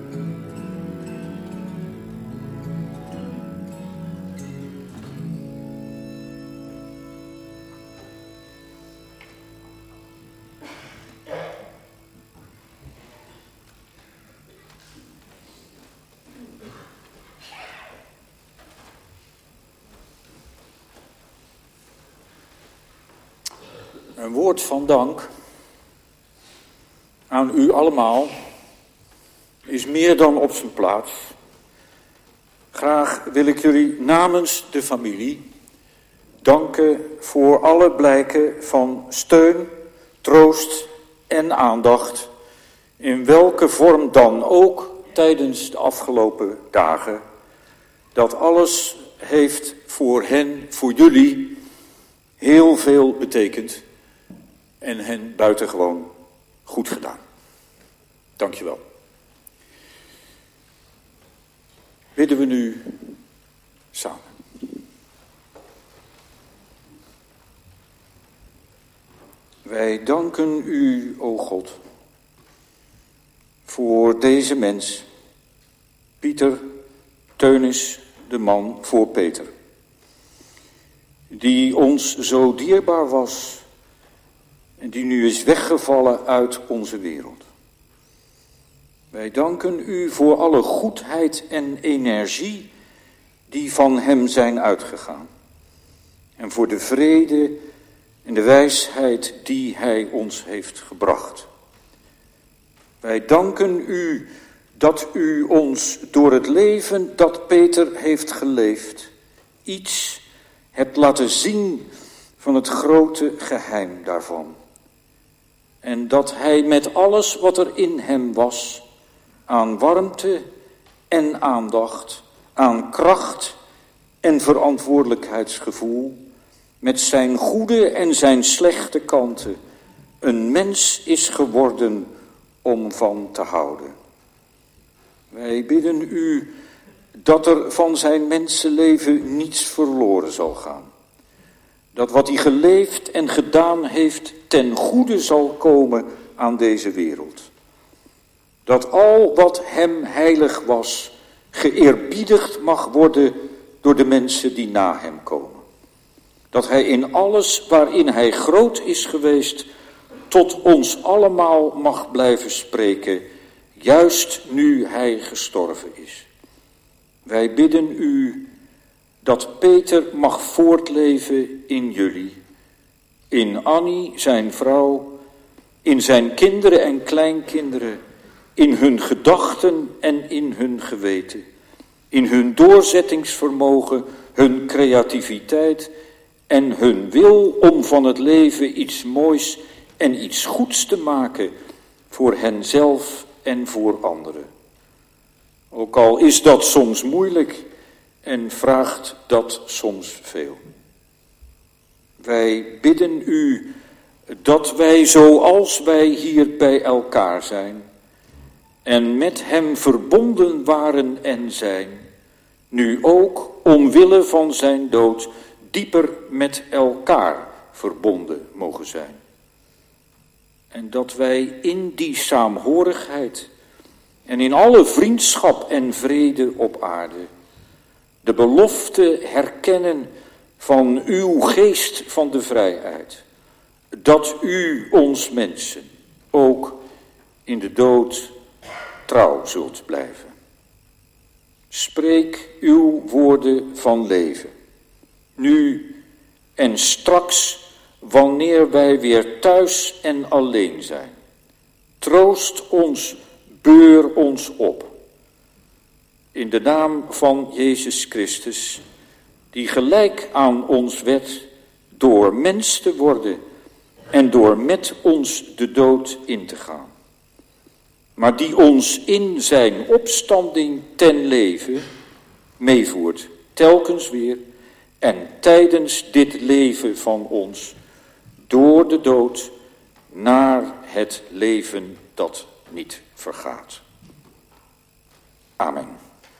Een woord van dank aan u allemaal is meer dan op zijn plaats. Graag wil ik jullie namens de familie danken voor alle blijken van steun, troost en aandacht, in welke vorm dan ook tijdens de afgelopen dagen. Dat alles heeft voor hen, voor jullie, heel veel betekend en hen buitengewoon goed gedaan. Dankjewel. Bidden we nu samen. Wij danken u, o God, voor deze mens, Pieter Teunis, de man voor Peter, die ons zo dierbaar was en die nu is weggevallen uit onze wereld. Wij danken u voor alle goedheid en energie die van hem zijn uitgegaan. En voor de vrede en de wijsheid die hij ons heeft gebracht. Wij danken u dat u ons door het leven dat Peter heeft geleefd iets hebt laten zien van het grote geheim daarvan. En dat hij met alles wat er in hem was, aan warmte en aandacht, aan kracht en verantwoordelijkheidsgevoel, met zijn goede en zijn slechte kanten, een mens is geworden om van te houden. Wij bidden u dat er van zijn mensenleven niets verloren zal gaan. Dat wat hij geleefd en gedaan heeft ten goede zal komen aan deze wereld. Dat al wat hem heilig was, geëerbiedigd mag worden door de mensen die na hem komen. Dat hij in alles waarin hij groot is geweest, tot ons allemaal mag blijven spreken, juist nu hij gestorven is. Wij bidden u dat Peter mag voortleven in jullie, in Annie, zijn vrouw, in zijn kinderen en kleinkinderen, in hun gedachten en in hun geweten, in hun doorzettingsvermogen, hun creativiteit en hun wil om van het leven iets moois en iets goeds te maken voor henzelf en voor anderen. Ook al is dat soms moeilijk en vraagt dat soms veel. Wij bidden u dat wij zoals wij hier bij elkaar zijn en met hem verbonden waren en zijn, nu ook omwille van zijn dood dieper met elkaar verbonden mogen zijn. En dat wij in die saamhorigheid en in alle vriendschap en vrede op aarde de belofte herkennen van uw geest van de vrijheid. Dat u ons mensen ook in de dood trouw zult blijven. Spreek uw woorden van leven. Nu en straks wanneer wij weer thuis en alleen zijn. Troost ons, beur ons op. In de naam van Jezus Christus, die gelijk aan ons werd door mens te worden en door met ons de dood in te gaan. Maar die ons in zijn opstanding ten leven meevoert, telkens weer en tijdens dit leven van ons, door de dood naar het leven dat niet vergaat. Amen.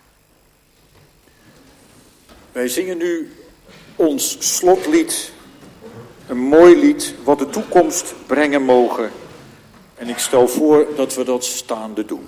Wij zingen nu ons slotlied, een mooi lied wat de toekomst brengen mogen. En ik stel voor dat we dat staande doen.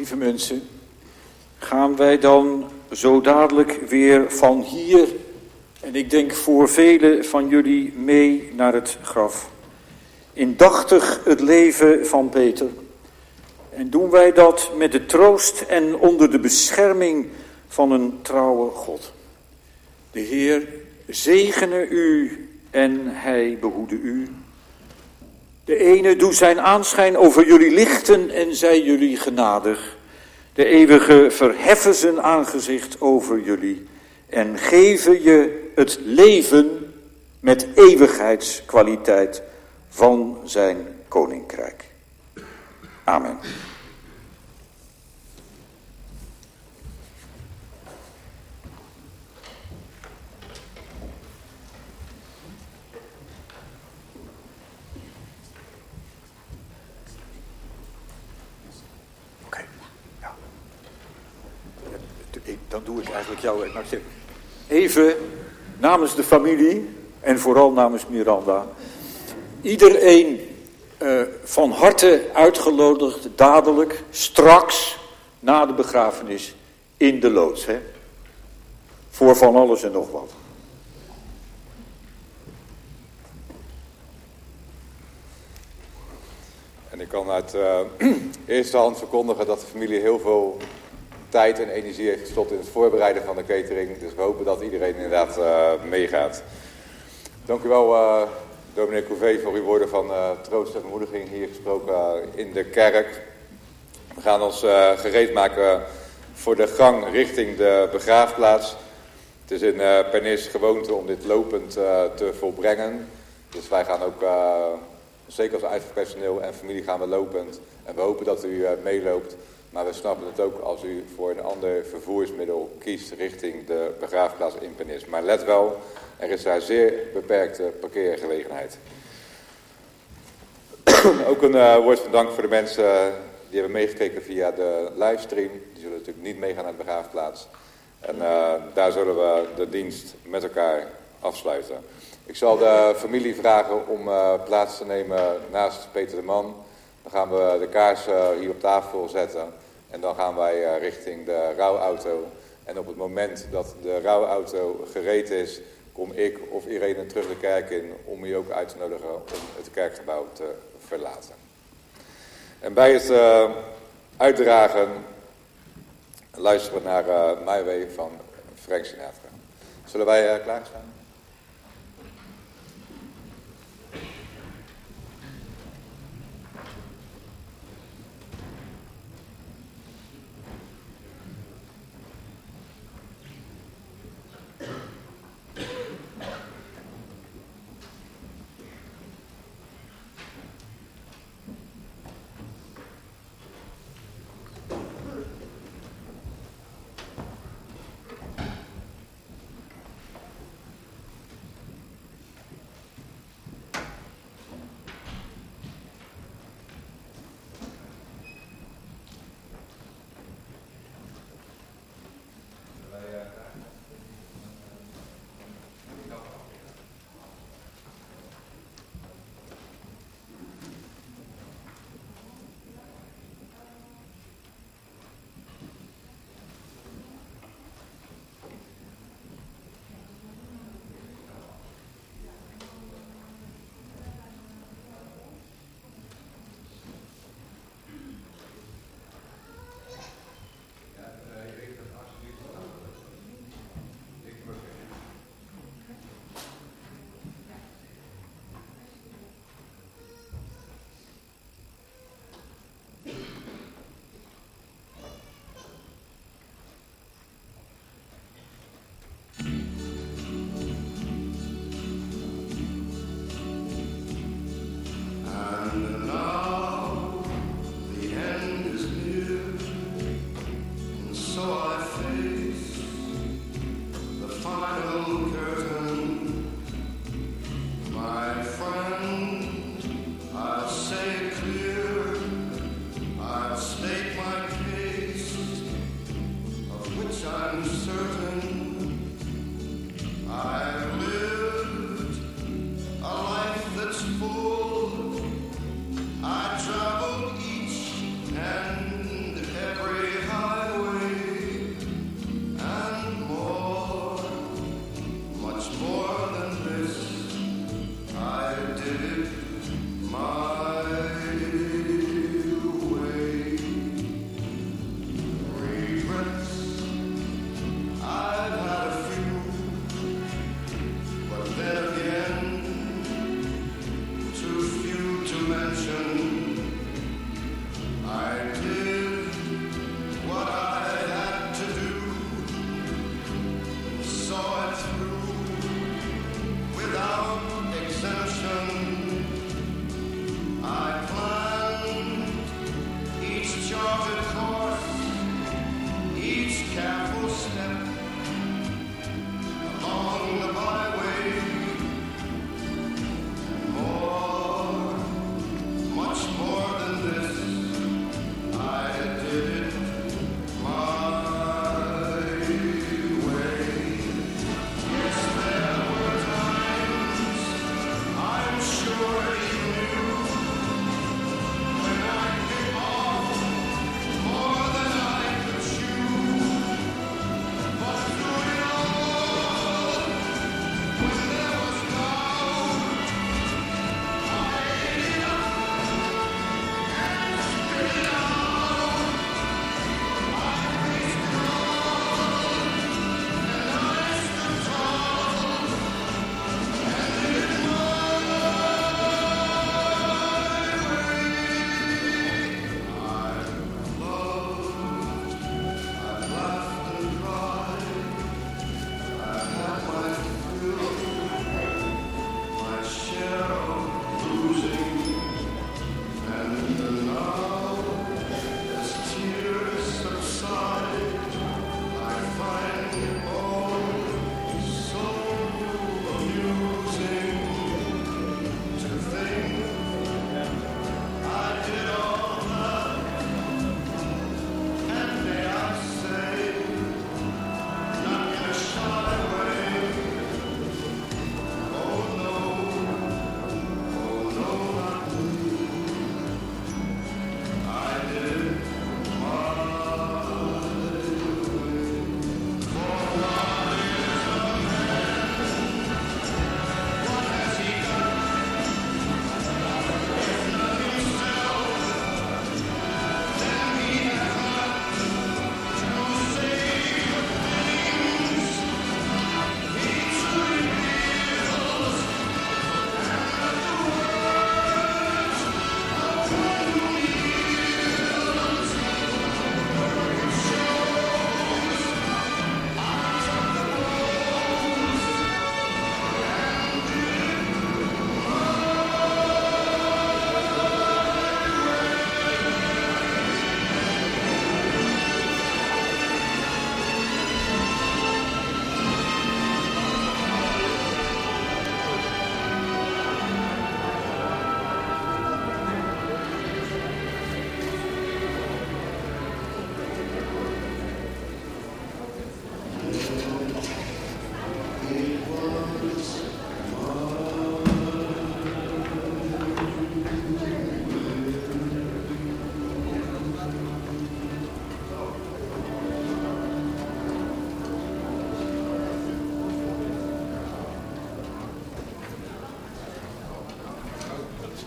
Lieve mensen, gaan wij dan zo dadelijk weer van hier, en ik denk voor velen van jullie, mee naar het graf. Indachtig het leven van Peter. En doen wij dat met de troost en onder de bescherming van een trouwe God. De Heer zegene u en hij behoede u. De ene doet zijn aanschijn over jullie lichten en zij jullie genadig. De eeuwige verheffen zijn aangezicht over jullie en geven je het leven met eeuwigheidskwaliteit van zijn koninkrijk. Amen. Dan doe ik eigenlijk jou even namens de familie en vooral namens Miranda. Iedereen uh, van harte uitgenodigd dadelijk, straks, na de begrafenis, in de loods. Hè? Voor van alles en nog wat. En ik kan uit uh, eerste hand verkondigen dat de familie heel veel tijd en energie heeft gestopt in het voorbereiden van de catering. Dus we hopen dat iedereen inderdaad uh, meegaat. Dank u wel, uh, dominee Couvé, voor uw woorden van uh, troost en bemoediging hier gesproken uh, in de kerk. We gaan ons uh, gereed maken voor de gang richting de begraafplaats. Het is in uh, Pernis gewoonte om dit lopend uh, te volbrengen. Dus wij gaan ook, uh, zeker als uitvaartpersoneel en familie, gaan we lopend. En we hopen dat u uh, meeloopt. Maar we snappen het ook als u voor een ander vervoersmiddel kiest richting de begraafplaats in Pernis. Maar let wel, er is daar zeer beperkte parkeergelegenheid. Ook een uh, woord van dank voor de mensen uh, die hebben meegekeken via de livestream. Die zullen natuurlijk niet meegaan naar de begraafplaats. En uh, daar zullen we de dienst met elkaar afsluiten. Ik zal de familie vragen om uh, plaats te nemen naast Peter de Man. Dan gaan we de kaarsen hier op tafel zetten. En dan gaan wij uh, richting de rouwauto. En op het moment dat de rouwauto gereed is, kom ik of Irene terug de kerk in om u ook uit te nodigen om het kerkgebouw te verlaten. En bij het uh, uitdragen luisteren we naar uh, My Way van Frank Sinatra. Zullen wij uh, klaarstaan?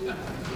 Ja.